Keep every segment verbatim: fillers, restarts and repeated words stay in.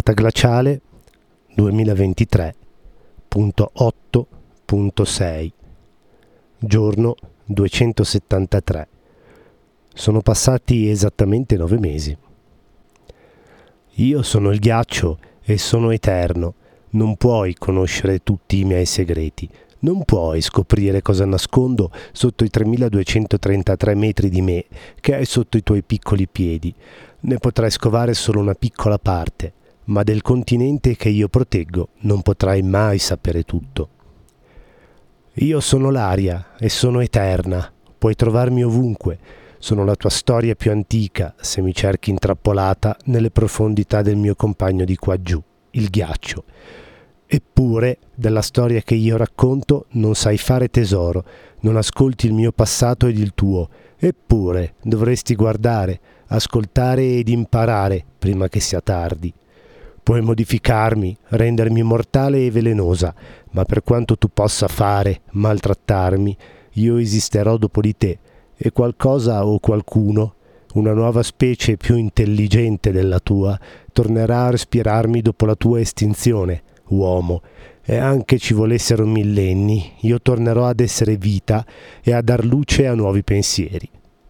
Data glaciale duemilaventitré punto otto punto sei. Giorno duecentosettantatré. Sono passati esattamente nove mesi. Io sono il ghiaccio e sono eterno. Non puoi conoscere tutti i miei segreti. Non puoi scoprire cosa nascondo sotto i tremiladuecentotrentatré metri di me che hai sotto i tuoi piccoli piedi. Ne potrai scovare solo una piccola parte, ma del continente che io proteggo non potrai mai sapere tutto. Io sono l'aria e sono eterna. Puoi trovarmi ovunque. Sono la tua storia più antica se mi cerchi intrappolata nelle profondità del mio compagno di qua giù, il ghiaccio. Eppure, della storia che io racconto non sai fare tesoro, non ascolti il mio passato ed il tuo. Eppure, dovresti guardare, ascoltare ed imparare prima che sia tardi. Puoi modificarmi, rendermi mortale e velenosa, ma per quanto tu possa fare, maltrattarmi, io esisterò dopo di te, e qualcosa o qualcuno, una nuova specie più intelligente della tua, tornerà a respirarmi dopo la tua estinzione, uomo, e anche ci volessero millenni, io tornerò ad essere vita e a dar luce a nuovi pensieri.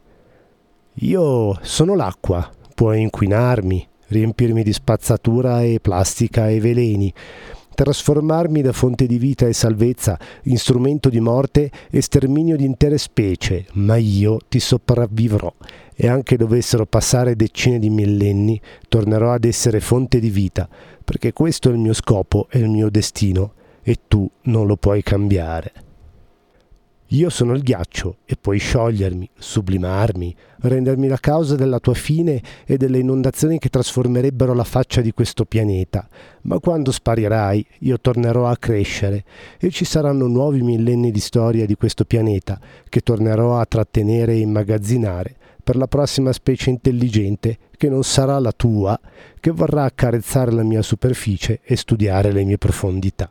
Io sono l'acqua, puoi inquinarmi, riempirmi di spazzatura e plastica e veleni, trasformarmi da fonte di vita e salvezza in strumento di morte e sterminio di intere specie, ma io ti sopravvivrò e anche dovessero passare decine di millenni tornerò ad essere fonte di vita, perché questo è il mio scopo e il mio destino e tu non lo puoi cambiare. Io sono il ghiaccio e puoi sciogliermi, sublimarmi, rendermi la causa della tua fine e delle inondazioni che trasformerebbero la faccia di questo pianeta. Ma quando sparirai, io tornerò a crescere e ci saranno nuovi millenni di storia di questo pianeta che tornerò a trattenere e immagazzinare per la prossima specie intelligente che non sarà la tua, che vorrà accarezzare la mia superficie e studiare le mie profondità.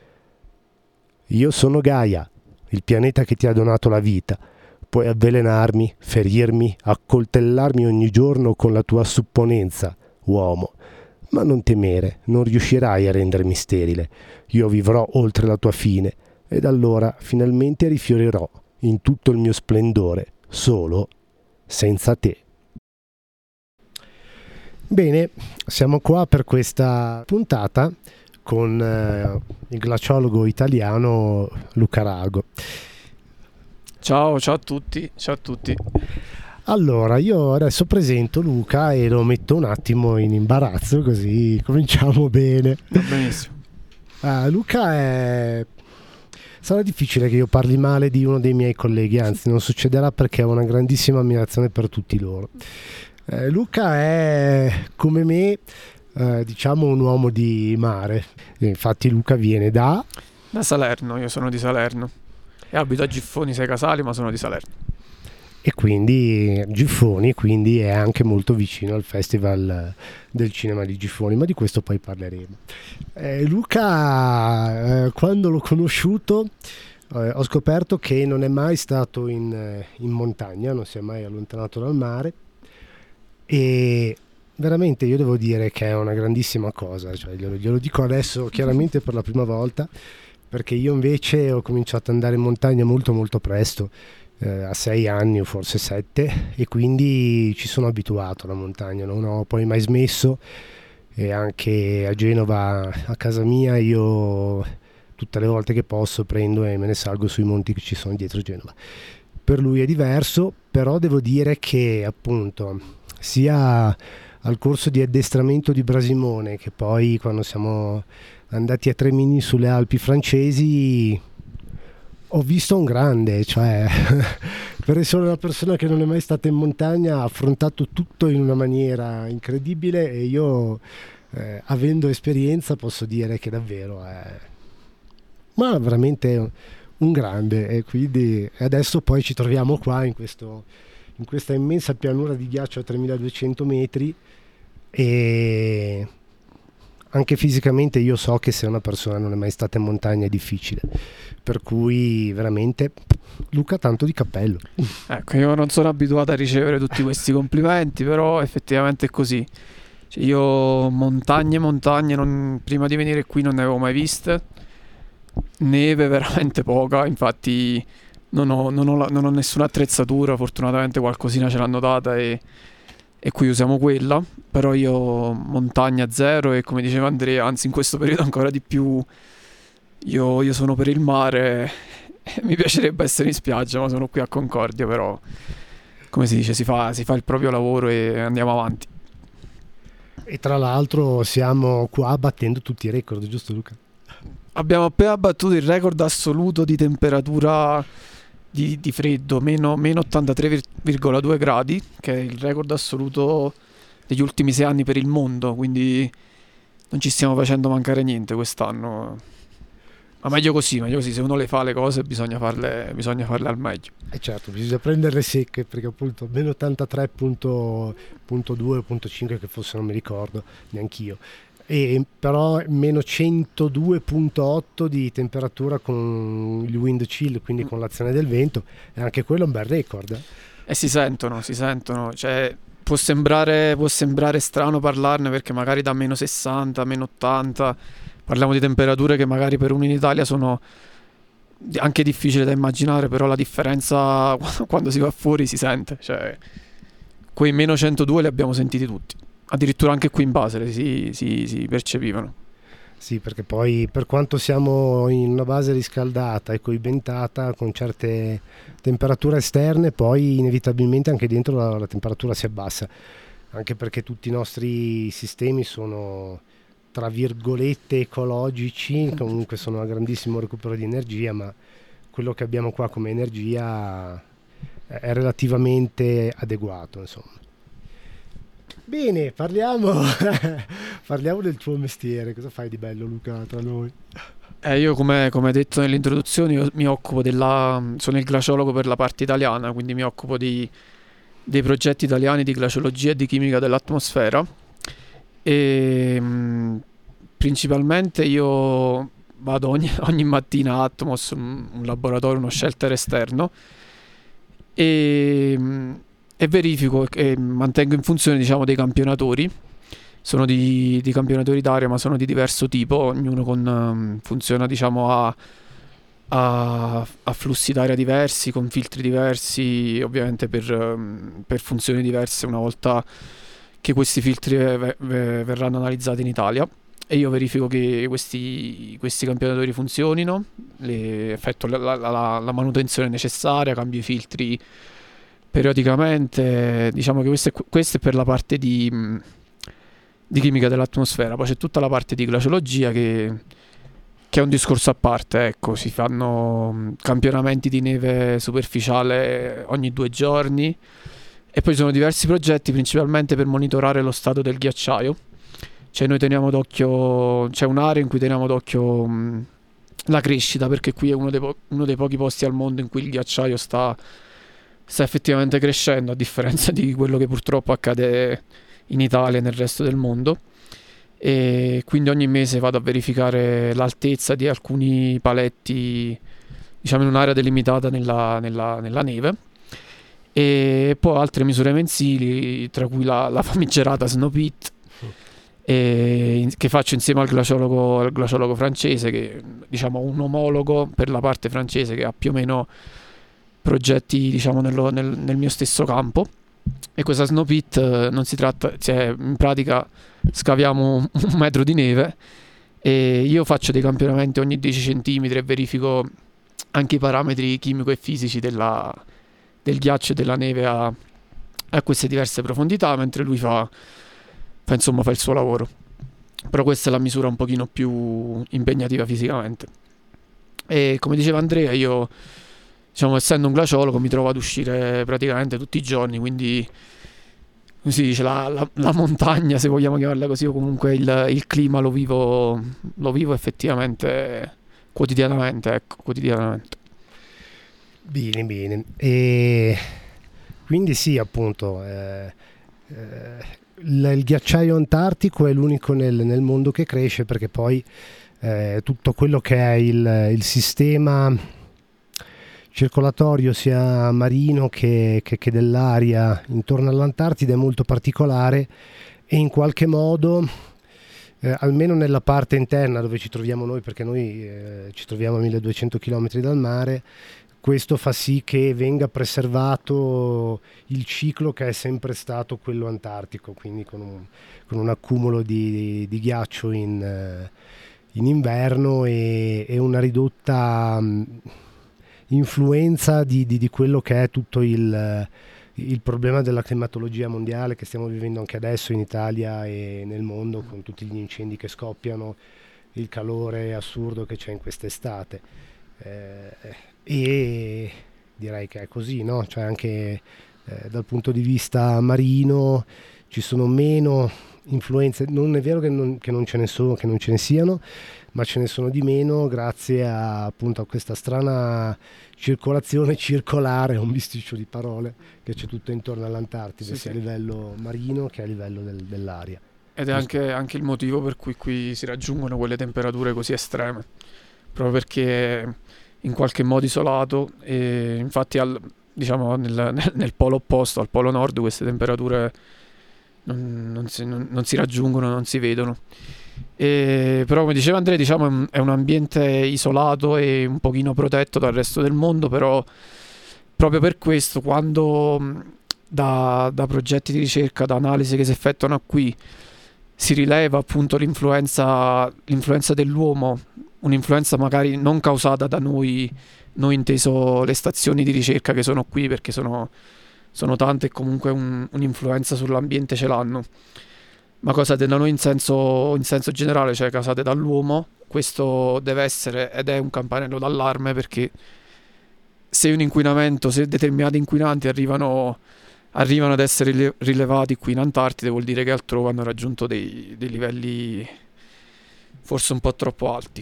Io sono Gaia, il pianeta che ti ha donato la vita. Puoi avvelenarmi, ferirmi, accoltellarmi ogni giorno con la tua supponenza, uomo. Ma non temere, non riuscirai a rendermi sterile. Io vivrò oltre la tua fine, ed allora finalmente rifiorirò in tutto il mio splendore, solo senza te. Bene, siamo qua per questa puntata con eh, il glaciologo italiano Luca Rago. Ciao, ciao a tutti, ciao a tutti. Allora, io adesso presento Luca e lo metto un attimo in imbarazzo, così cominciamo bene. Va benissimo. Uh, Luca è... Sarà difficile che io parli male di uno dei miei colleghi, anzi non succederà perché ho una grandissima ammirazione per tutti loro. Uh, Luca è, come me, Uh, diciamo un uomo di mare. Infatti Luca viene da da Salerno, io sono di Salerno e abito a Giffoni Sei Casali, ma sono di Salerno e quindi Giffoni, quindi è anche molto vicino al Festival del Cinema di Giffoni, ma di questo poi parleremo. eh, Luca, eh, quando l'ho conosciuto eh, ho scoperto che non è mai stato in, in montagna, non si è mai allontanato dal mare, e veramente io devo dire che è una grandissima cosa, cioè glielo, glielo dico adesso chiaramente per la prima volta, perché io invece ho cominciato ad andare in montagna molto molto presto, eh, a sei anni o forse sette, e quindi ci sono abituato alla montagna, non ho poi mai smesso, e anche a Genova, a casa mia, io tutte le volte che posso prendo e me ne salgo sui monti che ci sono dietro Genova. Per lui è diverso, però devo dire che appunto sia al corso di addestramento di Brasimone, che poi quando siamo andati a Tremini sulle Alpi francesi ho visto un grande, cioè per essere una persona che non è mai stata in montagna ha affrontato tutto in una maniera incredibile, e io eh, avendo esperienza posso dire che davvero è ma veramente un grande, e quindi adesso poi ci troviamo qua in questo in questa immensa pianura di ghiaccio a tremiladuecento metri, e anche fisicamente io so che se una persona non è mai stata in montagna è difficile, per cui veramente Luca, tanto di cappello. Ecco, io non sono abituato a ricevere tutti questi complimenti, però effettivamente è così. Cioè, io montagne, montagne, non- prima di venire qui non ne avevo mai viste, neve veramente poca, infatti non ho, non ho la- non ho nessuna attrezzatura, fortunatamente qualcosina ce l'hanno data e, e qui usiamo quella, però io montagna zero e come diceva Andrea, anzi in questo periodo ancora di più, io, io sono per il mare, mi piacerebbe essere in spiaggia, ma sono qui a Concordia, però come si dice, si fa, si fa il proprio lavoro e andiamo avanti. E tra l'altro siamo qua battendo tutti i record, giusto Luca? Abbiamo appena battuto il record assoluto di temperatura di, di freddo, meno, meno ottantatré virgola due gradi, che è il record assoluto degli ultimi sei anni per il mondo, quindi non ci stiamo facendo mancare niente quest'anno. Ma meglio così, meglio così, se uno le fa le cose bisogna farle, bisogna farle al meglio. E certo, bisogna prenderle secche perché appunto meno ottantatré virgola due o virgola cinque che fosse non mi ricordo neanch'io. E però meno centodue virgola otto di temperatura con il wind chill, quindi con l'azione del vento, e anche quello è un bel record. Eh? E si sentono, si sentono, cioè può sembrare, può sembrare strano parlarne perché magari da meno sessanta, meno ottanta, parliamo di temperature che magari per uno in Italia sono anche difficili da immaginare, però la differenza quando si va fuori si sente, cioè quei meno centodue li abbiamo sentiti tutti. Addirittura anche qui in Basel si, si, si percepivano. Sì, perché poi per quanto siamo in una base riscaldata e coibentata con certe temperature esterne, poi inevitabilmente anche dentro la, la temperatura si abbassa, anche perché tutti i nostri sistemi sono tra virgolette ecologici, comunque sono a grandissimo recupero di energia, ma quello che abbiamo qua come energia è relativamente adeguato, insomma. Bene, parliamo, parliamo del tuo mestiere. Cosa fai di bello, Luca, tra noi? Eh, io come, come detto nell'introduzione io mi occupo della... sono il glaciologo per la parte italiana, quindi mi occupo di, dei progetti italiani di glaciologia e di chimica dell'atmosfera e mh, principalmente io vado ogni, ogni mattina a Atmos, un, un laboratorio, uno shelter esterno e... mh, e verifico e mantengo in funzione, diciamo, dei campionatori. Sono di, di campionatori d'area, ma sono di diverso tipo, ognuno con, um, funziona, diciamo, a, a, a flussi d'aria diversi, con filtri diversi, ovviamente per, um, per funzioni diverse una volta che questi filtri ve- ve- verranno analizzati in Italia. E io verifico che questi, questi campionatori funzionino, le, effettuo la, la, la, la manutenzione necessaria, cambio i filtri periodicamente. Diciamo che questo è, questo è per la parte di, di chimica dell'atmosfera. Poi c'è tutta la parte di glaciologia che, che è un discorso a parte, ecco. Si fanno campionamenti di neve superficiale ogni due giorni e poi ci sono diversi progetti principalmente per monitorare lo stato del ghiacciaio. Cioè noi teniamo d'occhio, c'è un'area in cui teniamo d'occhio mh, la crescita, perché qui è uno dei, po- uno dei pochi posti al mondo in cui il ghiacciaio sta sta effettivamente crescendo, a differenza di quello che purtroppo accade in Italia e nel resto del mondo. E quindi ogni mese vado a verificare l'altezza di alcuni paletti, diciamo in un'area delimitata nella, nella, nella neve, e poi altre misure mensili, tra cui la, la famigerata Snow Pit, e, che faccio insieme al glaciologo, al glaciologo francese, che diciamo un omologo per la parte francese che ha più o meno progetti, diciamo, nello, nel, nel mio stesso campo. E questa Snow Pit eh, non si tratta, cioè, in pratica scaviamo un, un metro di neve e io faccio dei campionamenti ogni dieci centimetri e verifico anche i parametri chimico e fisici della, del ghiaccio e della neve a, a queste diverse profondità, mentre lui fa, fa insomma fa il suo lavoro. Però questa è la misura un pochino più impegnativa fisicamente. E come diceva Andrea, io, diciamo, essendo un glaciologo mi trovo ad uscire praticamente tutti i giorni, quindi come si dice, la, la, la montagna, se vogliamo chiamarla così, o comunque il, il clima lo vivo, lo vivo effettivamente quotidianamente, ecco, quotidianamente. Bene, bene. E quindi sì, appunto, eh, eh, il, il ghiacciaio antartico è l'unico nel, nel mondo che cresce, perché poi eh, tutto quello che è il, il sistema circolatorio sia marino che, che, che dell'aria intorno all'Antartide è molto particolare e in qualche modo, eh, almeno nella parte interna dove ci troviamo noi, perché noi eh, ci troviamo a milleduecento chilometri dal mare, questo fa sì che venga preservato il ciclo che è sempre stato quello antartico, quindi con un, con un accumulo di, di ghiaccio in, in inverno e, e una ridotta mh, influenza di, di, di quello che è tutto il, il problema della climatologia mondiale che stiamo vivendo anche adesso in Italia e nel mondo, con tutti gli incendi che scoppiano, il calore assurdo che c'è in quest'estate. Eh, e direi che è così, no? Cioè anche eh, dal punto di vista marino ci sono meno influenze, non è vero che non, che non ce ne sono, che non ce ne siano, ma ce ne sono di meno grazie a, appunto, a questa strana circolazione circolare, un bisticcio di parole, che c'è tutto intorno all'Antartide, sì, sia sì. a livello marino che a livello del, dell'aria. Ed è anche, anche il motivo per cui qui si raggiungono quelle temperature così estreme, proprio perché in qualche modo isolato, e infatti al, diciamo nel, nel, nel polo opposto, al polo nord, queste temperature non, non, si, non, non si raggiungono, non si vedono. E, però come diceva Andrea, diciamo è un ambiente isolato e un pochino protetto dal resto del mondo, però proprio per questo quando da, da progetti di ricerca, da analisi che si effettuano qui, si rileva appunto l'influenza, l'influenza dell'uomo, un'influenza magari non causata da noi, noi inteso le stazioni di ricerca che sono qui, perché sono, sono tante e comunque un, un'influenza sull'ambiente ce l'hanno, ma causate da noi in senso, in senso generale, cioè causate dall'uomo. Questo deve essere ed è un campanello d'allarme, perché se un inquinamento, se determinati inquinanti arrivano, arrivano ad essere rilevati qui in Antartide, vuol dire che altrove hanno raggiunto dei, dei livelli forse un po' troppo alti.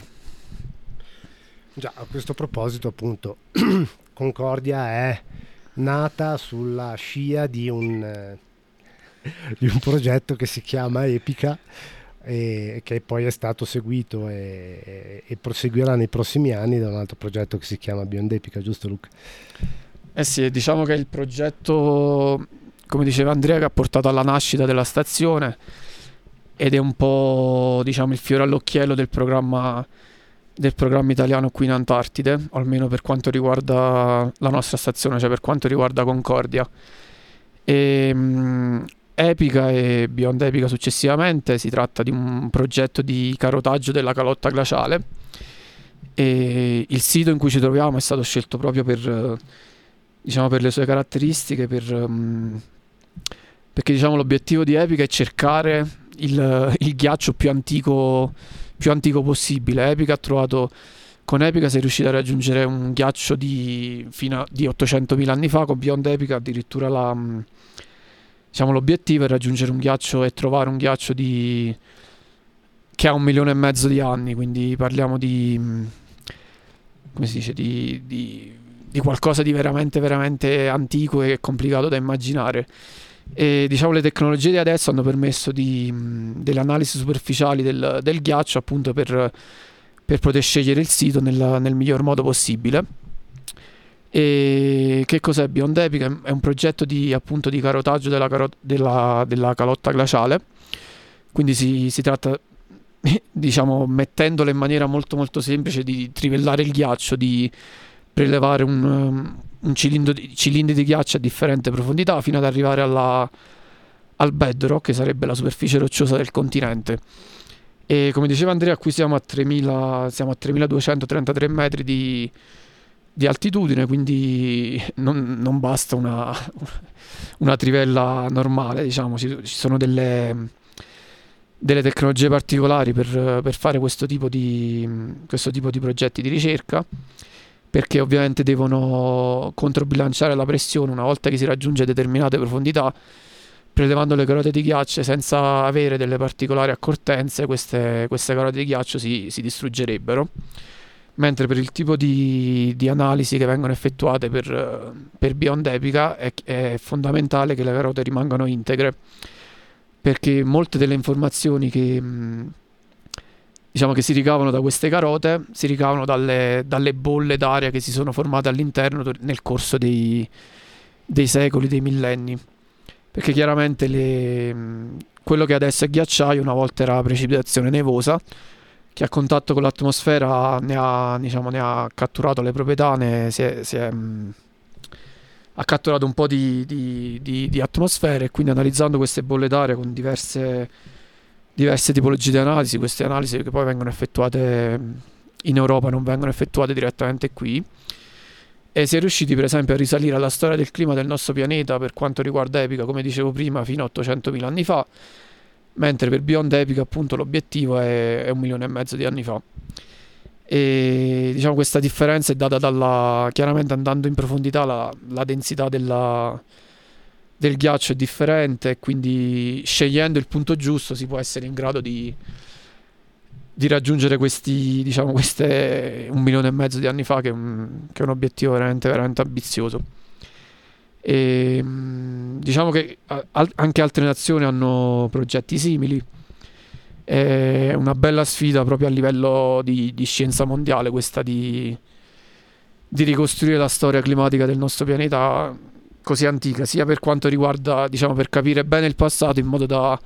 Già, a questo proposito, appunto, Concordia è nata sulla scia di un, eh, di un progetto che si chiama Epica, e che poi è stato seguito e, e proseguirà nei prossimi anni da un altro progetto che si chiama Beyond Epica, giusto Luca? Eh sì, diciamo che è il progetto, come diceva Andrea, che ha portato alla nascita della stazione, ed è un po', diciamo, il fiore all'occhiello del programma del programma italiano qui in Antartide, o almeno per quanto riguarda la nostra stazione, cioè per quanto riguarda Concordia. E, mh, Epica e Beyond Epica successivamente, si tratta di un progetto di carotaggio della calotta glaciale, e il sito in cui ci troviamo è stato scelto proprio per, diciamo, per le sue caratteristiche, per, mh, perché diciamo l'obiettivo di Epica è cercare il, il ghiaccio più antico più antico possibile. Epica ha trovato con Epica si è riuscito a raggiungere un ghiaccio di fino a di ottocentomila anni fa. Con Beyond Epica addirittura la, diciamo, l'obiettivo è raggiungere un ghiaccio e trovare un ghiaccio di che ha un milione e mezzo di anni, quindi parliamo di, come si dice, di, di, di qualcosa di veramente veramente antico e complicato da immaginare. E diciamo le tecnologie di adesso hanno permesso di, mh, delle analisi superficiali del, del ghiaccio, appunto per, per poter scegliere il sito nel, nel miglior modo possibile. E che cos'è Beyond Epica? È un progetto di, appunto, di carotaggio della, caro- della, della calotta glaciale, quindi si, si tratta, diciamo, mettendola in maniera molto molto semplice, di trivellare il ghiaccio, di prelevare un, um, un cilindro di, cilindri di ghiaccio a differente profondità fino ad arrivare alla, al bedrock, che sarebbe la superficie rocciosa del continente. E come diceva Andrea, qui siamo a tremila, siamo a tremiladuecentotrentatré metri di, di altitudine, quindi non, non basta una, una trivella normale, diciamo, ci, ci sono delle, delle tecnologie particolari per, per fare questo tipo di, questo tipo di progetti di ricerca, perché ovviamente devono controbilanciare la pressione una volta che si raggiunge determinate profondità. Prelevando le carote di ghiaccio senza avere delle particolari accortenze, queste, queste carote di ghiaccio si, si distruggerebbero, mentre per il tipo di, di analisi che vengono effettuate per, per Beyond Epica è, è fondamentale che le carote rimangano integre, perché molte delle informazioni che, diciamo, che si ricavano da queste carote si ricavano dalle, dalle bolle d'aria che si sono formate all'interno nel corso dei, dei secoli, dei millenni. Perché chiaramente le, quello che adesso è ghiacciaio una volta era precipitazione nevosa, che a contatto con l'atmosfera ne ha, diciamo, ne ha catturato le proprietà, ne si è, si è, mh, ha catturato un po' di, di, di, di atmosfera, e quindi analizzando queste bolle d'aria con diverse, diverse tipologie di analisi, queste analisi che poi vengono effettuate in Europa, non vengono effettuate direttamente qui, e si è riusciti per esempio a risalire alla storia del clima del nostro pianeta per quanto riguarda Epica, come dicevo prima, fino a ottocentomila anni fa, mentre per Beyond Epica appunto l'obiettivo è, è un milione e mezzo di anni fa. E diciamo questa differenza è data dalla, chiaramente andando in profondità la, la densità della, del ghiaccio è differente, quindi scegliendo il punto giusto si può essere in grado di, di raggiungere questi, diciamo, queste un milione e mezzo di anni fa, che è un, che è un obiettivo veramente, veramente ambizioso. E diciamo che al, anche altre nazioni hanno progetti simili. È una bella sfida proprio a livello di, di scienza mondiale, questa di, di ricostruire la storia climatica del nostro pianeta così antica, sia per quanto riguarda, diciamo, per capire bene il passato, in modo da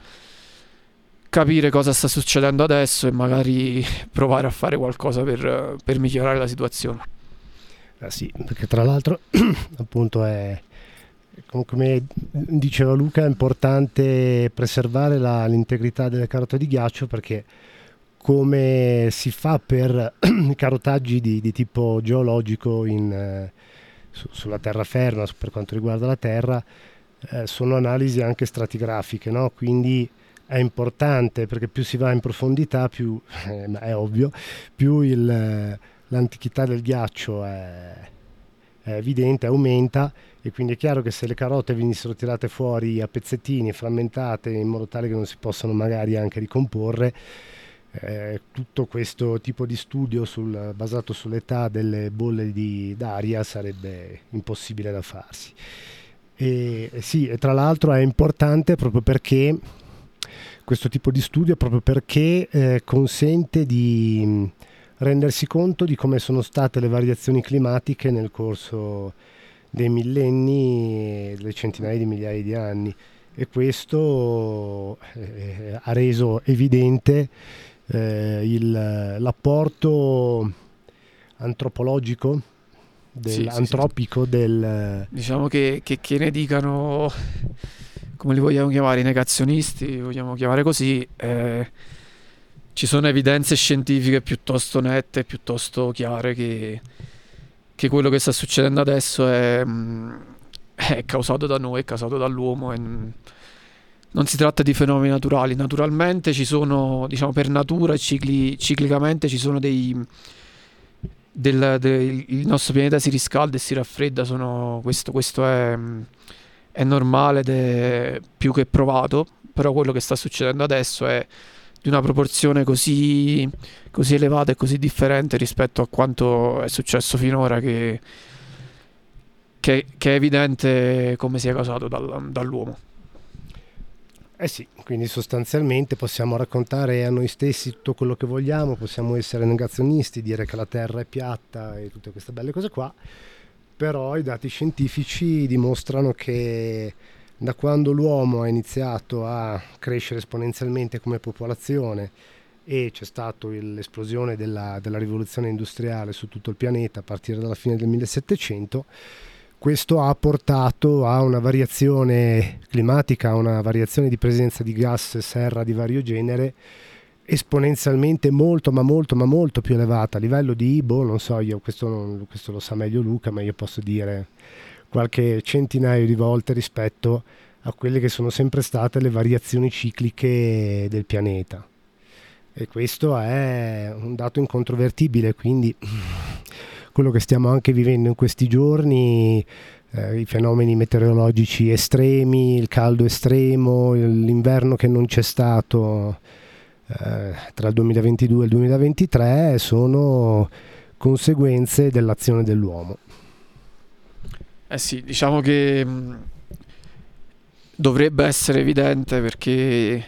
capire cosa sta succedendo adesso e magari provare a fare qualcosa per, per migliorare la situazione. Ah, sì, perché tra l'altro appunto è, come diceva Luca, è importante preservare la, l'integrità delle carote di ghiaccio, perché come si fa per i carotaggi di, di tipo geologico in, eh, su, sulla terraferma, per quanto riguarda la Terra, eh, sono analisi anche stratigrafiche, no? Quindi è importante, perché più si va in profondità, più eh, è ovvio, più il, l'antichità del ghiaccio è, è evidente, aumenta. E quindi è chiaro che se le carote venissero tirate fuori a pezzettini, frammentate in modo tale che non si possano magari anche ricomporre, eh, tutto questo tipo di studio sul, basato sull'età delle bolle di, d'aria sarebbe impossibile da farsi. E, e sì, e tra l'altro è importante proprio perché questo tipo di studio, proprio perché eh, consente di rendersi conto di come sono state le variazioni climatiche nel corso dei millenni e delle centinaia di migliaia di anni, e questo eh, ha reso evidente eh, il, l'apporto antropologico del, sì, sì, antropico sì. del... Diciamo che, che, che ne dicano, come li vogliamo chiamare, i negazionisti, vogliamo chiamare così, eh, ci sono evidenze scientifiche piuttosto nette, piuttosto chiare che che quello che sta succedendo adesso è, è causato da noi, è causato dall'uomo, e non si tratta di fenomeni naturali. Naturalmente ci sono, diciamo, per natura, cicli, ciclicamente ci sono dei, del, del, il nostro pianeta si riscalda e si raffredda, sono, questo, questo è, è normale ed è più che provato, però quello che sta succedendo adesso è di una proporzione così, così elevata e così differente rispetto a quanto è successo finora, che, che, che è evidente come sia causato dal, dall'uomo. Eh sì, quindi sostanzialmente possiamo raccontare a noi stessi tutto quello che vogliamo, possiamo essere negazionisti, dire che la Terra è piatta e tutte queste belle cose qua, però i dati scientifici dimostrano che da quando l'uomo ha iniziato a crescere esponenzialmente come popolazione e c'è stata l'esplosione della, della rivoluzione industriale su tutto il pianeta a partire dalla fine del millesettecento, questo ha portato a una variazione climatica, a una variazione di presenza di gas serra di vario genere esponenzialmente molto ma molto ma molto più elevata, a livello di, boh, non so, io questo, non, questo lo sa meglio Luca, ma io posso dire qualche centinaio di volte rispetto a quelle che sono sempre state le variazioni cicliche del pianeta, e questo è un dato incontrovertibile. Quindi quello che stiamo anche vivendo in questi giorni, eh, i fenomeni meteorologici estremi, il caldo estremo, l'inverno che non c'è stato eh, tra il duemilaventidue e il duemilaventitré, sono conseguenze dell'azione dell'uomo. Eh sì, diciamo che mh, dovrebbe essere evidente, perché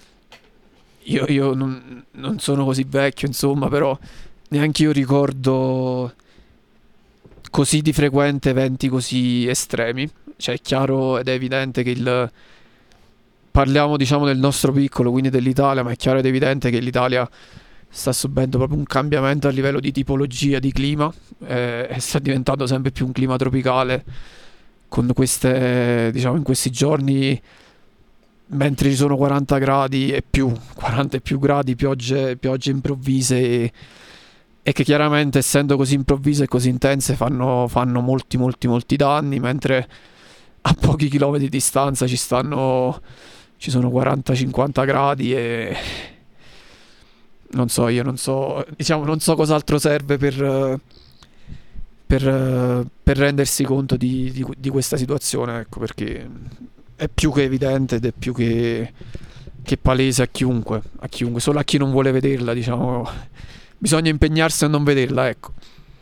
io, io non, non sono così vecchio, insomma, però neanche io ricordo così di frequente eventi così estremi. Cioè è chiaro ed è evidente che il, parliamo diciamo del nostro piccolo, quindi dell'Italia, ma è chiaro ed evidente che l'Italia sta subendo proprio un cambiamento a livello di tipologia di clima, eh, e sta diventando sempre più un clima tropicale, con queste, diciamo, in questi giorni, mentre ci sono quaranta gradi e più, quaranta e più gradi, piogge, piogge improvvise, e, e che chiaramente, essendo così improvvise e così intense, fanno, fanno molti molti molti danni, mentre a pochi chilometri di distanza ci stanno, ci sono quaranta cinquanta gradi, e non so, io non so, diciamo, non so cos'altro serve per, per, per rendersi conto di, di, di questa situazione, ecco, perché è più che evidente ed è più che, che palese a chiunque, a chiunque, solo a chi non vuole vederla, diciamo, bisogna impegnarsi a non vederla, ecco.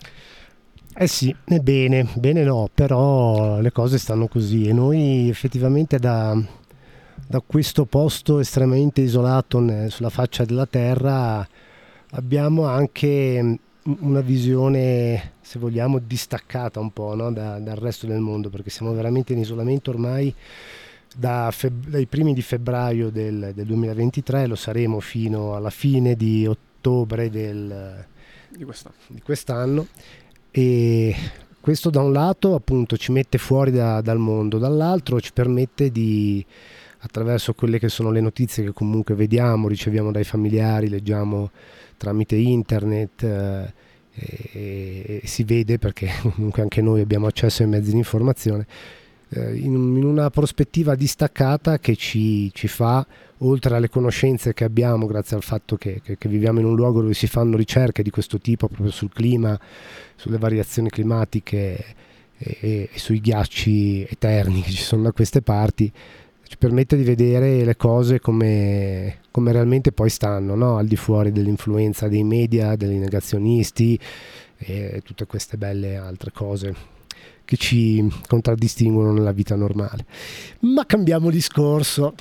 Eh sì, è bene, bene no, però le cose stanno così, e noi effettivamente da, da questo posto estremamente isolato ne- sulla faccia della terra abbiamo anche una visione, se vogliamo, distaccata un po', no, da- dal resto del mondo, perché siamo veramente in isolamento ormai da feb- dai primi di febbraio del, del duemilaventitré, lo saremo fino alla fine di ottobre del, Di questa. di quest'anno, e questo da un lato appunto ci mette fuori da- dal mondo, dall'altro ci permette di, attraverso quelle che sono le notizie che comunque vediamo, riceviamo dai familiari, leggiamo tramite internet, eh, e, e si vede, perché comunque anche noi abbiamo accesso ai mezzi di informazione, eh, in, in una prospettiva distaccata che ci, ci fa, oltre alle conoscenze che abbiamo grazie al fatto che, che, che viviamo in un luogo dove si fanno ricerche di questo tipo proprio sul clima, sulle variazioni climatiche e, e, e sui ghiacci eterni che ci sono da queste parti, ci permette di vedere le cose come, come realmente poi stanno, no? Al di fuori dell'influenza dei media, dei negazionisti e tutte queste belle altre cose che ci contraddistinguono nella vita normale. Ma cambiamo discorso.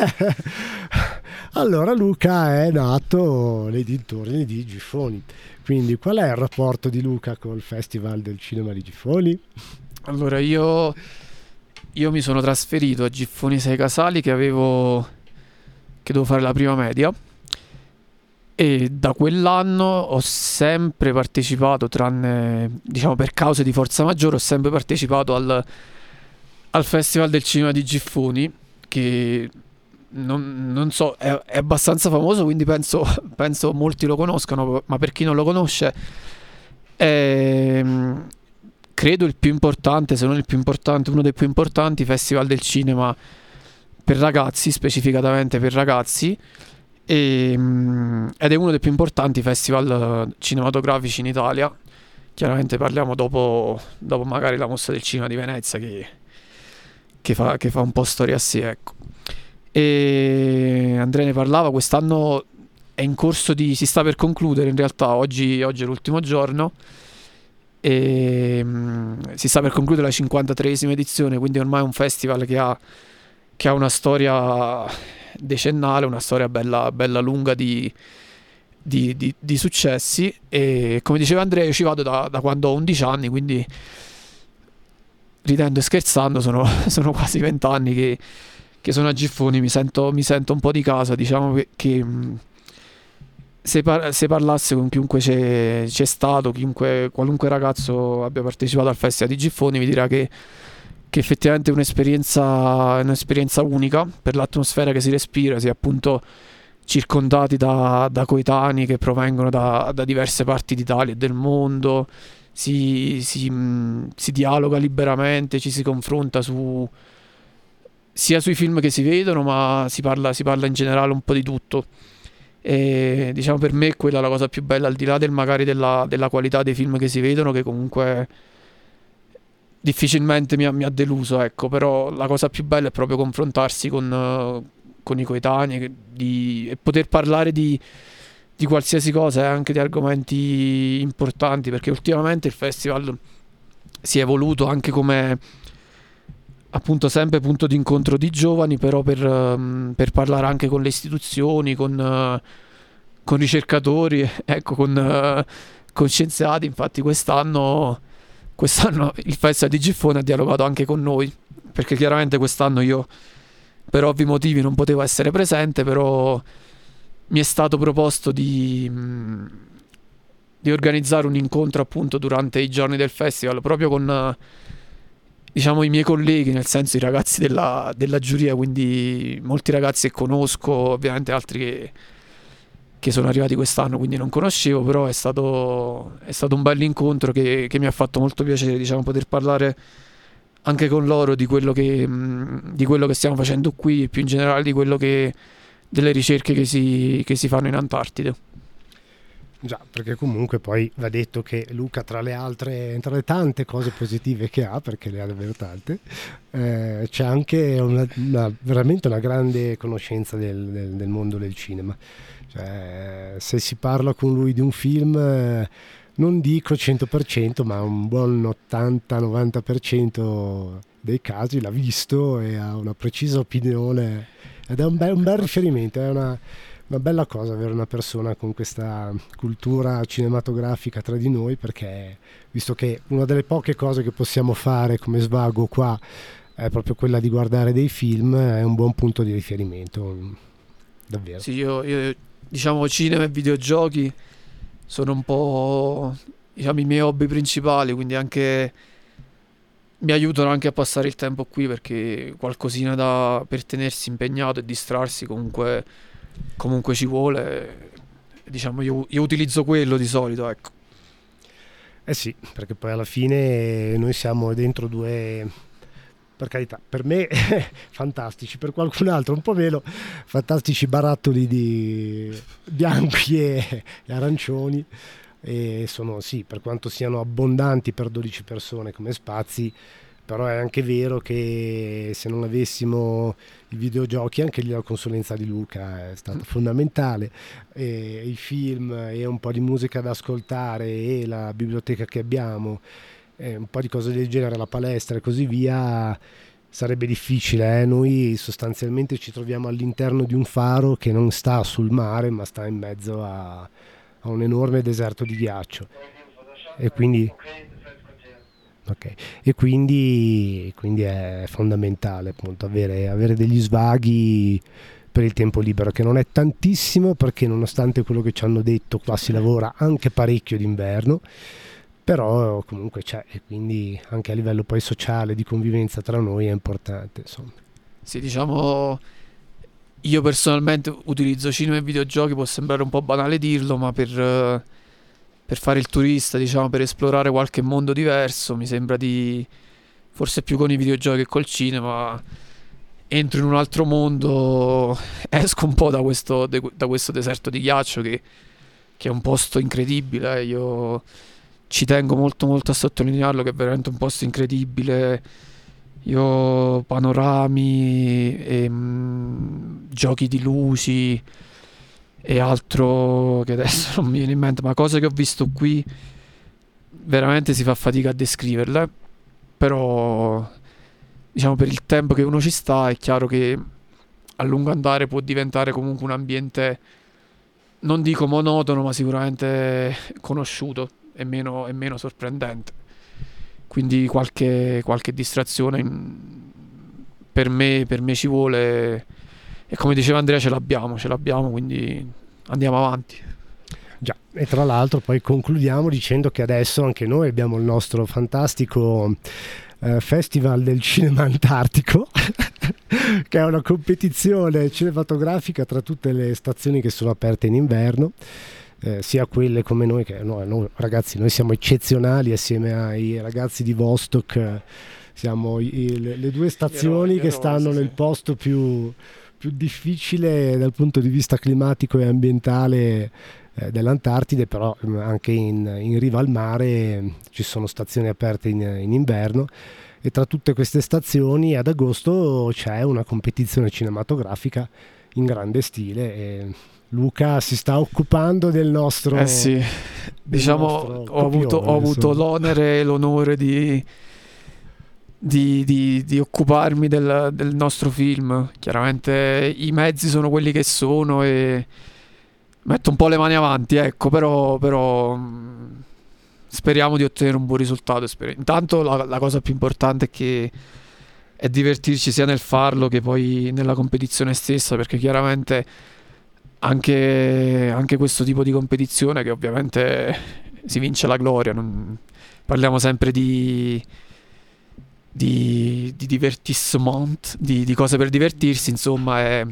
Allora, Luca è nato nei dintorni di Gifoni, quindi qual è il rapporto di Luca col Festival del Cinema di Gifoni? Allora, io, io mi sono trasferito a Giffoni Sei Casali che avevo, che dovevo fare la prima media, e da quell'anno ho sempre partecipato, tranne diciamo per cause di forza maggiore, ho sempre partecipato al, al Festival del Cinema di Giffoni, che non, non so, è, è abbastanza famoso, quindi penso, penso molti lo conoscano, ma per chi non lo conosce è, credo il più importante, se non il più importante, uno dei più importanti festival del cinema per ragazzi, specificatamente per ragazzi, e, ed è uno dei più importanti festival cinematografici in Italia. Chiaramente parliamo dopo, dopo magari la Mostra del Cinema di Venezia, che, che, fa, che fa un po' storia a sé, ecco. E Andrea ne parlava, quest'anno è in corso di, si sta per concludere, in realtà oggi, oggi è l'ultimo giorno, e mh, si sta per concludere la cinquantatreesima edizione, quindi ormai è un festival che ha, che ha una storia decennale, una storia bella, bella lunga di, di, di, di successi, e come diceva Andrea io ci vado da, da quando ho undici anni, quindi ridendo e scherzando sono, sono quasi vent'anni che, che sono a Giffoni, mi sento, mi sento un po' di casa, diciamo che, che mh, se, par- se parlasse con chiunque c'è, c'è stato, chiunque, qualunque ragazzo abbia partecipato al Festival di Giffoni, mi dirà che, che effettivamente è un'esperienza, un'esperienza unica per l'atmosfera che si respira, si è appunto circondati da, da coetanei che provengono da, da diverse parti d'Italia e del mondo, si, si, mh, si dialoga liberamente, ci si confronta su sia sui film che si vedono, ma si parla, si parla in generale un po' di tutto. E diciamo per me quella è la cosa più bella, al di là del magari della, della qualità dei film che si vedono, che comunque difficilmente mi ha, mi ha deluso, ecco, però la cosa più bella è proprio confrontarsi con, uh, con i coetanei di, e poter parlare di, di qualsiasi cosa, e anche di argomenti importanti, perché ultimamente il festival si è evoluto anche come appunto sempre punto di incontro di giovani, però per, um, per parlare anche con le istituzioni, con, uh, con ricercatori, ecco, con, uh, con scienziati. Infatti quest'anno, quest'anno il Festival di Giffoni ha dialogato anche con noi, perché chiaramente quest'anno io per ovvi motivi non potevo essere presente, però mi è stato proposto di, di organizzare un incontro appunto durante i giorni del festival proprio con, diciamo, i miei colleghi, nel senso i ragazzi della, della giuria, quindi molti ragazzi che conosco, ovviamente altri che, che sono arrivati quest'anno, quindi non conoscevo, però è stato, è stato un bel incontro che, che mi ha fatto molto piacere, diciamo, poter parlare anche con loro di quello che, di quello che stiamo facendo qui e più in generale di quello che, delle ricerche che si, che si fanno in Antartide. Già, perché comunque poi va detto che Luca, tra le altre, tra le tante cose positive che ha, perché le ha davvero tante, eh, c'è anche una, una, veramente una grande conoscenza del, del, del mondo del cinema. Cioè, se si parla con lui di un film, eh, non dico cento per cento, ma un buon ottanta novanta per cento dei casi l'ha visto e ha una precisa opinione, ed è un bel, un bel riferimento, è una, una bella cosa avere una persona con questa cultura cinematografica tra di noi, perché visto che una delle poche cose che possiamo fare come svago qua è proprio quella di guardare dei film, è un buon punto di riferimento, davvero. Sì, io, io diciamo cinema e videogiochi sono un po', diciamo, i miei hobby principali, quindi anche mi aiutano anche a passare il tempo qui, perché qualcosina da, per tenersi impegnato e distrarsi comunque, comunque ci vuole. Diciamo io, io utilizzo quello di solito, ecco. Eh sì, perché poi alla fine noi siamo dentro due, per carità, per me fantastici, per qualcun altro un po' meno, fantastici barattoli di bianchi e, e arancioni, e sono, sì, per quanto siano abbondanti per dodici persone come spazi, però è anche vero che se non avessimo i videogiochi, anche lì la consulenza di Luca è stata fondamentale, e i film e un po' di musica da ascoltare e la biblioteca che abbiamo, eh, un po' di cose del genere, la palestra e così via, sarebbe difficile. eh? Noi sostanzialmente ci troviamo all'interno di un faro che non sta sul mare, ma sta in mezzo a, a un enorme deserto di ghiaccio, e quindi, okay. e quindi, quindi è fondamentale appunto avere, avere degli svaghi per il tempo libero, che non è tantissimo, perché nonostante quello che ci hanno detto qua si lavora anche parecchio d'inverno, però comunque c'è, e quindi anche a livello poi sociale, di convivenza tra noi, è importante, insomma. Sì, diciamo, io personalmente utilizzo cinema e videogiochi, può sembrare un po' banale dirlo, ma per, eh, per fare il turista, diciamo, per esplorare qualche mondo diverso, mi sembra di, forse più con i videogiochi che col cinema, entro in un altro mondo, esco un po' da questo, de- da questo deserto di ghiaccio che, che è un posto incredibile. eh. Io ci tengo molto molto a sottolinearlo, che è veramente un posto incredibile. Io panorami e mh, giochi di luci e altro che adesso non mi viene in mente, ma cose che ho visto qui veramente si fa fatica a descriverle, però diciamo per il tempo che uno ci sta è chiaro che a lungo andare può diventare comunque un ambiente, non dico monotono, ma sicuramente conosciuto e meno, e meno sorprendente. Quindi qualche, qualche distrazione in, per me, per me ci vuole, e come diceva Andrea ce l'abbiamo, ce l'abbiamo, quindi andiamo avanti. Già, e tra l'altro poi concludiamo dicendo che adesso anche noi abbiamo il nostro fantastico eh, Festival del Cinema Antartico che è una competizione cinematografica tra tutte le stazioni che sono aperte in inverno. Eh, sia quelle come noi, che no, no, ragazzi, noi siamo eccezionali assieme ai ragazzi di Vostok, eh, siamo i, le, le due stazioni eroi, che eroi, stanno sì, nel sì. posto più, più difficile dal punto di vista climatico e ambientale eh, dell'Antartide, però anche in, in riva al mare eh, ci sono stazioni aperte in, in inverno, e tra tutte queste stazioni ad agosto c'è una competizione cinematografica in grande stile, e Luca si sta occupando del nostro, eh sì, diciamo nostro ho, avuto, ho avuto l'onere e l'onore di, di, di, di occuparmi del, del nostro film. Chiaramente i mezzi sono quelli che sono e metto un po' le mani avanti, ecco, però, però speriamo di ottenere un buon risultato. Intanto la, la cosa più importante è che e divertirci sia nel farlo che poi nella competizione stessa, perché chiaramente anche, anche questo tipo di competizione, che ovviamente si vince la gloria, non, parliamo sempre di di, di divertissement, di, di cose per divertirsi, insomma, è,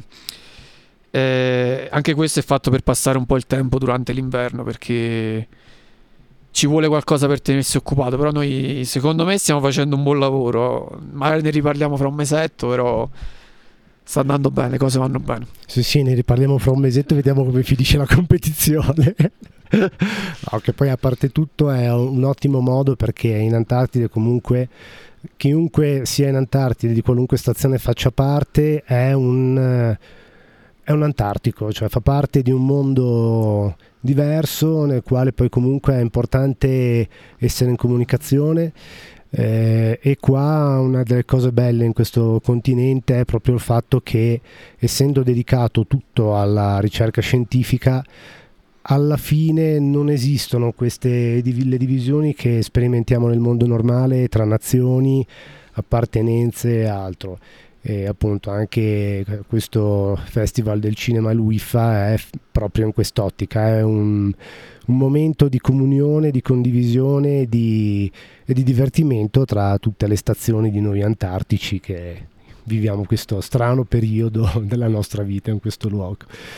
è, anche questo è fatto per passare un po' il tempo durante l'inverno, perché ci vuole qualcosa per tenersi occupato. Però noi, secondo me, stiamo facendo un buon lavoro, magari ne riparliamo fra un mesetto, però sta andando bene, le cose vanno bene. Sì, sì, ne riparliamo fra un mesetto e vediamo come finisce la competizione. No, che poi a parte tutto è un ottimo modo, perché in Antartide comunque chiunque sia in Antartide, di qualunque stazione faccia parte, è un, è un antartico, cioè fa parte di un mondo diverso nel quale poi comunque è importante essere in comunicazione. Eh, e qua una delle cose belle in questo continente è proprio il fatto che, essendo dedicato tutto alla ricerca scientifica, alla fine non esistono queste div- le divisioni che sperimentiamo nel mondo normale tra nazioni, appartenenze e altro. E appunto anche questo Festival del Cinema, l'U I F A, è f- proprio in quest'ottica, è un, un momento di comunione, di condivisione di, e di divertimento tra tutte le stazioni di noi antartici che viviamo questo strano periodo della nostra vita in questo luogo.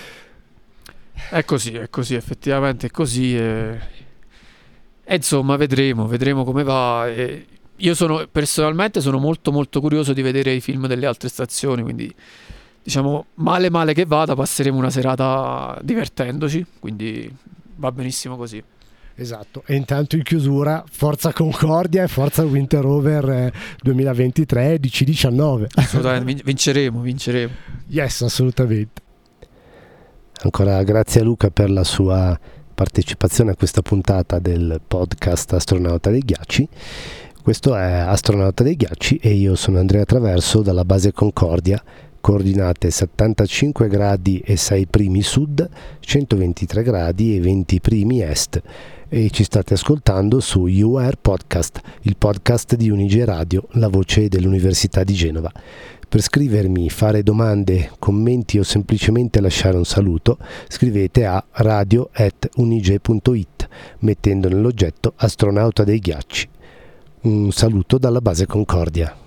È così, è così, effettivamente è così. E, e insomma, vedremo, vedremo come va. E io sono personalmente sono molto molto curioso di vedere i film delle altre stazioni, quindi diciamo, male male che vada, passeremo una serata divertendoci, quindi va benissimo così. Esatto, e intanto in chiusura Forza Concordia e Forza Winter Over duemilaventitré D C diciannove. Assolutamente, vinceremo, vinceremo. Yes, assolutamente. Ancora grazie a Luca per la sua partecipazione a questa puntata del podcast Astronauta dei Ghiacci. Questo è Astronauta dei Ghiacci e io sono Andrea Traverso dalla base Concordia, coordinate settantacinque gradi e sei primi sud, centoventitré gradi e venti primi est, e ci state ascoltando su U R Podcast, il podcast di Unige Radio, la voce dell'Università di Genova. Per scrivermi, fare domande, commenti o semplicemente lasciare un saluto, scrivete a radio chiocciola unige punto it mettendo nell'oggetto Astronauta dei Ghiacci. Un saluto dalla base Concordia.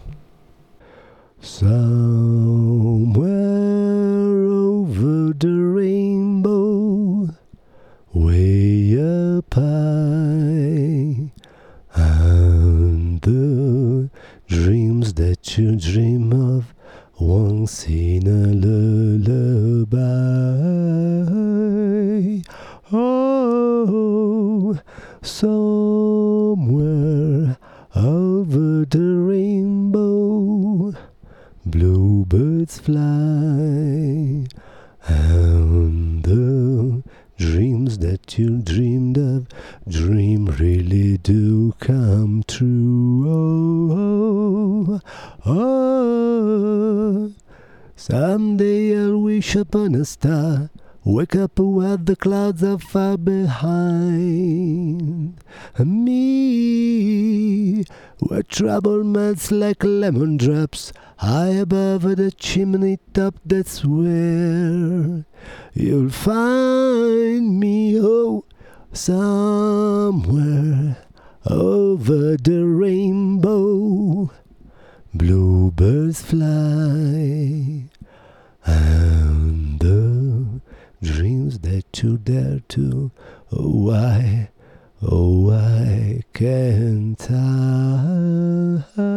Somewhere over the rainbow, way up high, and the dreams that you dream of once in a lullaby. Oh, somewhere over the rainbow, bluebirds fly, and the dreams that you dreamed of, dream really do come true. Oh, oh, oh. Someday I'll wish upon a star, wake up where the clouds are far behind me, where trouble melts like lemon drops high above the chimney top. That's where you'll find me. Oh, somewhere over the rainbow, bluebirds fly, and the dreams that you dare to, oh why, oh why can't I?